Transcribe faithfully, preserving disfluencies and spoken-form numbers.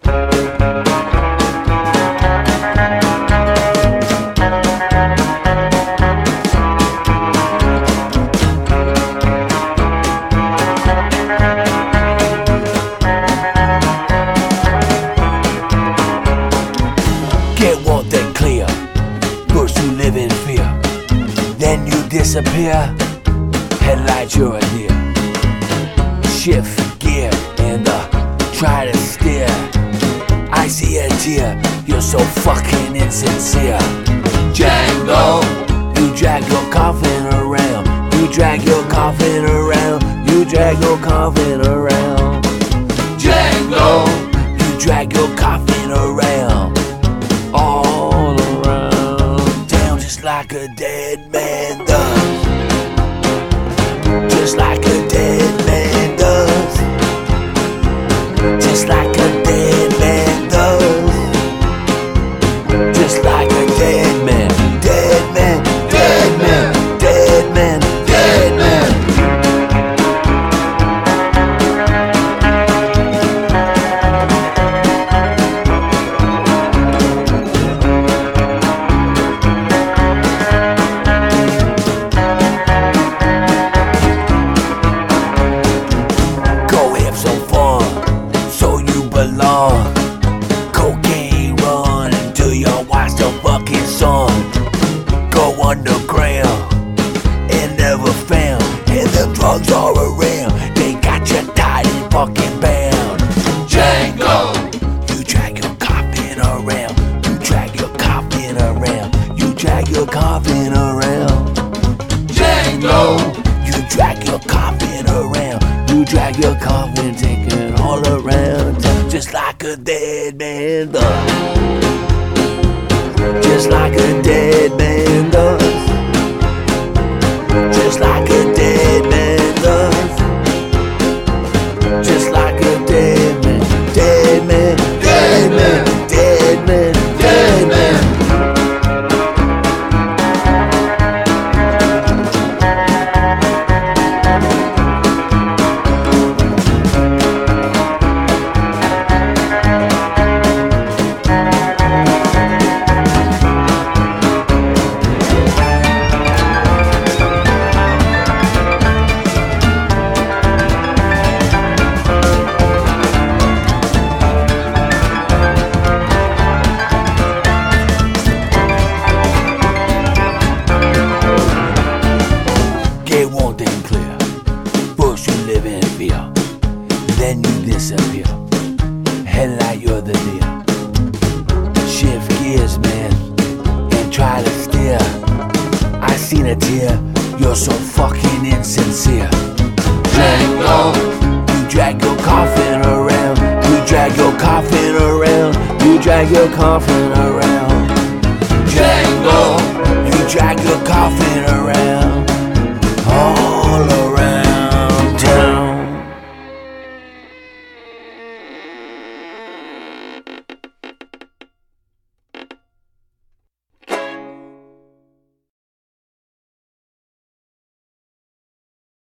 Get one thing clear, first you live in fear, then you disappear, headlights you're a deer. Shift gear and uh, try to steer. I see a tear, you're so fucking insincere. Django, you drag your coffin around, you drag your coffin around, you drag your coffin around. Django, you drag your coffin around, all around town, just like a dead man does. Just like a dead man does. Just like a dead man does. Just like a dead man. Dead man. Dead man. Dead man. Dead man. Belong. Cocaine run until you watch the fucking song. Go underground and never found. And the drugs are around. They got you tied and fucking bound. Django, you drag your coffin around. You drag your coffin around. You drag your coffin around. Django, you drag your coffin around. You drag your coffin, take it all around town, just like a dead man does. Just like a dead man does. Just like a dead man does. Just like a dead man. Dead man. Dead man. Dead man. Dead man. One thing clear, first you live in fear, then you disappear, headlight you're the deer. Shift gears man, and try to steer. I seen a tear, you're so fucking insincere. Django, you drag your coffin around, you drag your coffin around, you drag your coffin around. Django, you drag your coffin around.